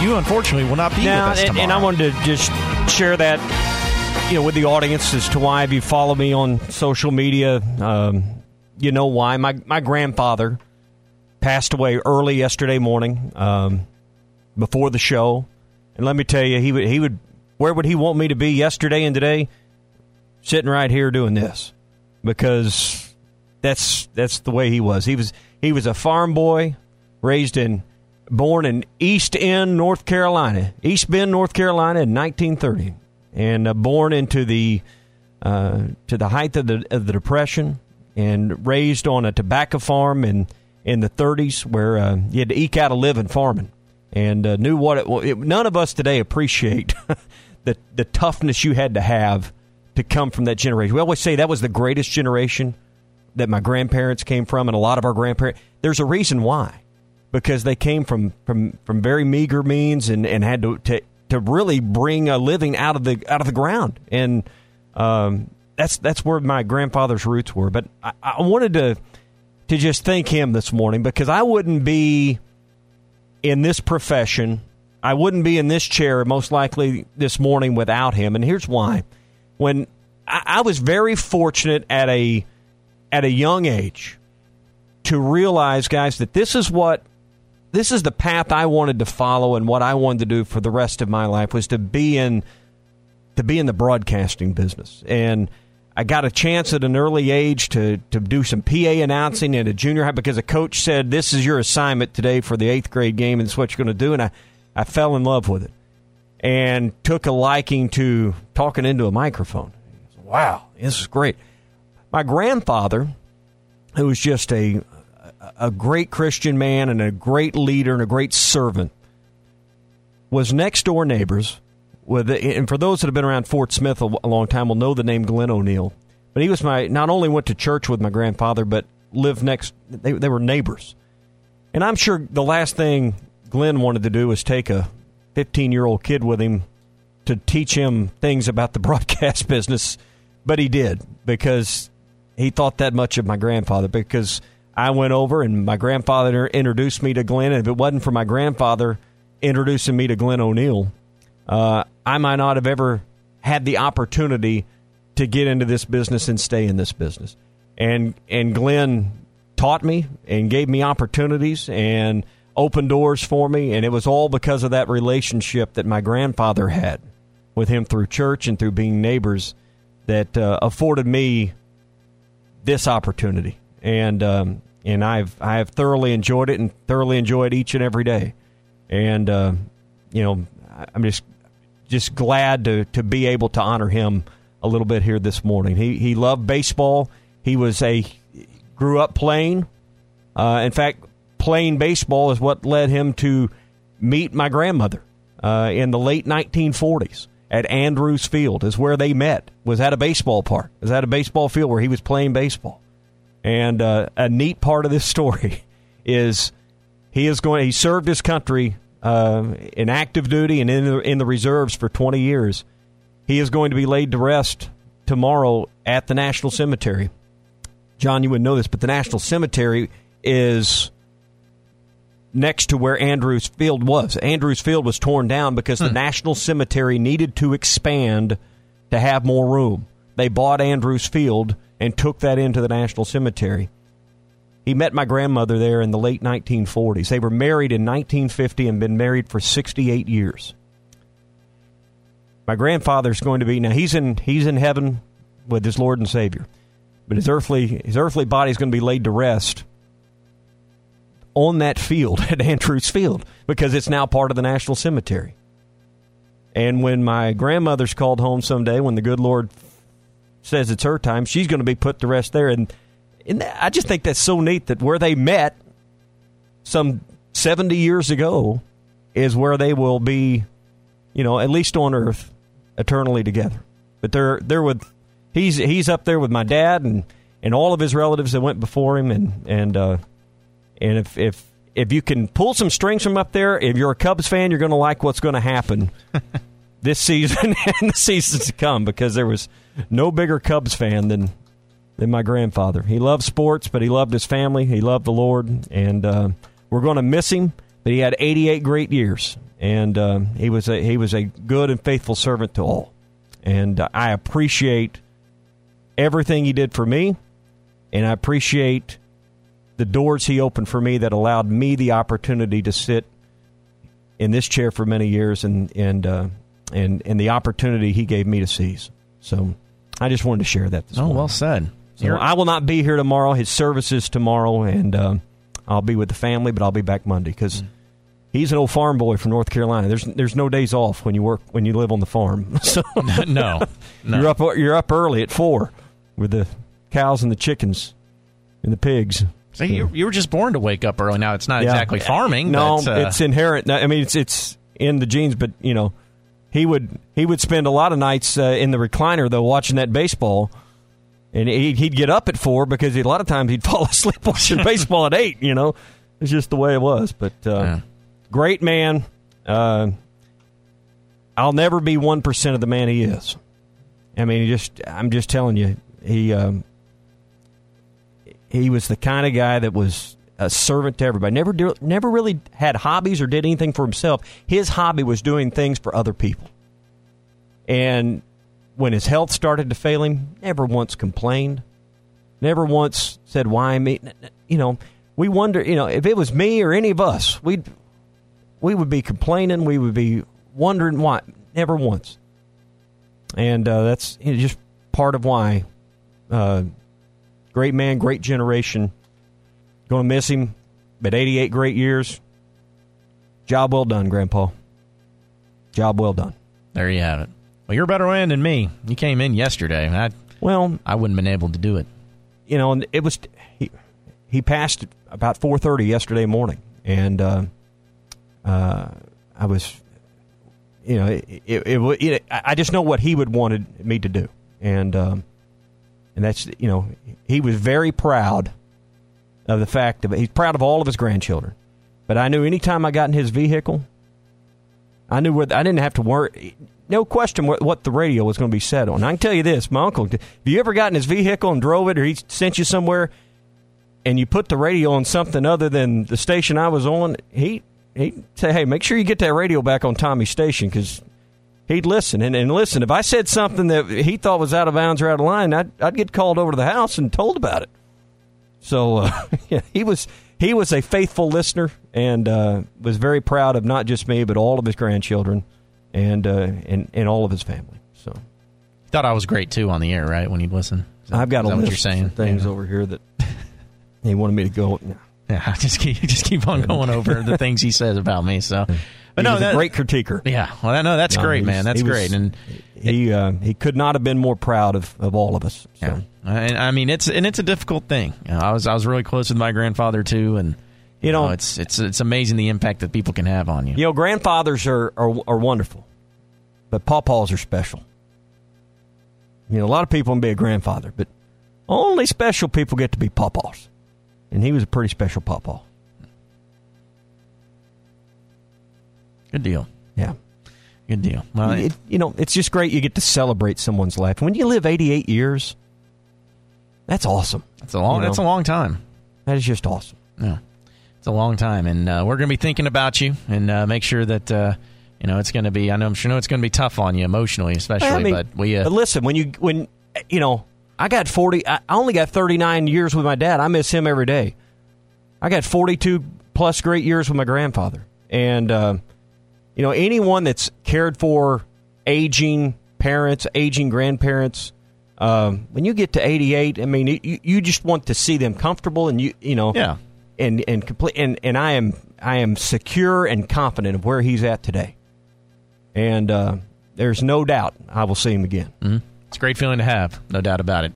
you unfortunately will not be with us tomorrow. And I wanted to just share that, with the audience as to why, if you follow me on social media, you know why. My grandfather passed away early yesterday morning, before the show. And let me tell you, he would where would he want me to be yesterday and today? Sitting right here doing this, because that's the way he was. He was a farm boy, born in East Bend, North Carolina in 1930, and born into the to the height of the Depression, and raised on a tobacco farm in the 30s, where you had to eke out a living farming, and knew what none of us today appreciate the toughness you had to have to come from that generation. We always say that was the greatest generation that my grandparents came from, and a lot of our grandparents. There's a reason why, because they came from very meager means and had to really bring a living out of the ground, and that's where my grandfather's roots were. But I wanted to just thank him this morning, because I wouldn't be in this profession, I wouldn't be in this chair most likely this morning without him, and here's why. When I was very fortunate at a young age to realize, guys, that this is the path I wanted to follow, and what I wanted to do for the rest of my life was to be in the broadcasting business. And I got a chance at an early age to do some PA announcing at a junior high, because a coach said, "This is your assignment today for the 8th grade game, and it's what you're going to do." And I fell in love with it, and took a liking to talking into a microphone. Wow, this is great. My grandfather, who was just a great Christian man and a great leader and a great servant, was next door neighbors with, and for those that have been around Fort Smith a long time will know the name Glenn O'Neill. But he was not only went to church with my grandfather, but lived next. They were neighbors, and I'm sure the last thing Glenn wanted to do was take a 15-year-old kid with him to teach him things about the broadcast business, but he did, because he thought that much of my grandfather. Because I went over and my grandfather introduced me to Glenn, and if it wasn't for my grandfather introducing me to Glenn O'Neill, I might not have ever had the opportunity to get into this business and stay in this business. And Glenn taught me and gave me opportunities and opened doors for me, and it was all because of that relationship that my grandfather had with him through church and through being neighbors that afforded me this opportunity. And I've thoroughly enjoyed it, and thoroughly enjoy it each and every day. And I'm just glad to be able to honor him a little bit here this morning. He loved baseball. He grew up playing. In fact, playing baseball is what led him to meet my grandmother in the late 1940s at Andrews Field, is where they met, was at a baseball park, was at a baseball field where he was playing baseball. And a neat part of this story is he served his country in active duty and in the reserves for 20 years. He is going to be laid to rest tomorrow at the National Cemetery. John, you wouldn't know this, but the National Cemetery is next to where Andrews Field was. Andrews Field was torn down because the National Cemetery needed to expand to have more room. They bought Andrews Field and took that into the National Cemetery. He met my grandmother there in the late 1940s. They were married in 1950 and been married for 68 years. My grandfather's going to be, now he's in heaven with his Lord and Savior, but his earthly body is going to be laid to rest on that field at Andrews Field, because it's now part of the National Cemetery. And when my grandmother's called home someday, when the good Lord says it's her time, she's going to be put to rest there. And I just think that's so neat that where they met some 70 years ago is where they will be, at least on earth, eternally together. But they're with, he's up there with my dad and all of his relatives that went before him, and if you can pull some strings from up there, if you're a Cubs fan, you're going to like what's going to happen this season and the seasons to come, because there was no bigger Cubs fan than my grandfather. He loved sports, but he loved his family. He loved the Lord, and we're going to miss him, but he had 88 great years, and he was a good and faithful servant to all. And I appreciate everything he did for me, and I appreciate the doors he opened for me that allowed me the opportunity to sit in this chair for many years, and the opportunity he gave me to seize. So I just wanted to share that this morning. Well said. So I will not be here tomorrow. His service is tomorrow, and I'll be with the family, but I'll be back Monday because he's an old farm boy from North Carolina. There's no days off when you live on the farm. So no. You're up early at 4 with the cows and the chickens and the pigs. So you were just born to wake up early. Now it's not exactly farming. No, but, it's inherent. I mean, it's in the genes. But he would spend a lot of nights in the recliner though watching that baseball. And he'd get up at 4 because a lot of times he'd fall asleep watching baseball at 8. It's just the way it was. But great man. I'll never be 1% of the man he is. I mean, I'm just telling you, he was the kind of guy that was a servant to everybody. Never really had hobbies or did anything for himself. His hobby was doing things for other people. And when his health started to fail him, never once complained, never once said, why me? We wonder, if it was me or any of us, we would be complaining, we would be wondering why. Never once. And that's just part of why. Great man, great generation. Going to miss him, but 88 great years. Job well done, Grandpa. Job well done. There you have it. Well, you're a better man than me. You came in yesterday. I wouldn't have been able to do it. And it was he passed about 4:30 yesterday morning, and I was, I just know what he would wanted me to do, and that's he was very proud of the fact that he's proud of all of his grandchildren, but I knew anytime I got in his vehicle, I knew I didn't have to worry. No question what the radio was going to be set on. I can tell you this, my uncle, have you ever got in his vehicle and drove it, or he sent you somewhere and you put the radio on something other than the station I was on? He'd say, hey, make sure you get that radio back on Tommy's station, because he'd listen. And listen, if I said something that he thought was out of bounds or out of line, I'd get called over to the house and told about it. So he was a faithful listener, and was very proud of not just me, but all of his grandchildren. And all of his family. So, thought I was great too on the air, right? When you'd listen, I've got a list of things over here that he wanted me to go. Yeah, just keep on going over the things he says about me. So, but he's a great critiquer. Yeah, well, that's great, man. That's great, and he could not have been more proud of all of us. So. Yeah, and I mean it's a difficult thing. I was really close with my grandfather too, and. It's amazing the impact that people can have on you. Grandfathers are wonderful, but pawpaws are special. A lot of people can be a grandfather, but only special people get to be pawpaws. And he was a pretty special pawpaw. Good deal. Yeah. Good deal. Well, it's just great you get to celebrate someone's life. When you live 88 years, that's awesome. That's a long time. That is just awesome. Yeah. It's a long time, and we're going to be thinking about you, and make sure that it's going to be. I'm sure it's going to be tough on you emotionally, especially. But listen, when I got 40. I only got 39 years with my dad. I miss him every day. I got 42 plus great years with my grandfather, and anyone that's cared for aging parents, aging grandparents. When you get to 88, I mean, you just want to see them comfortable, and yeah. And complete, and I am secure and confident of where he's at today, and there's no doubt I will see him again. Mm-hmm. It's a great feeling to have, no doubt about it.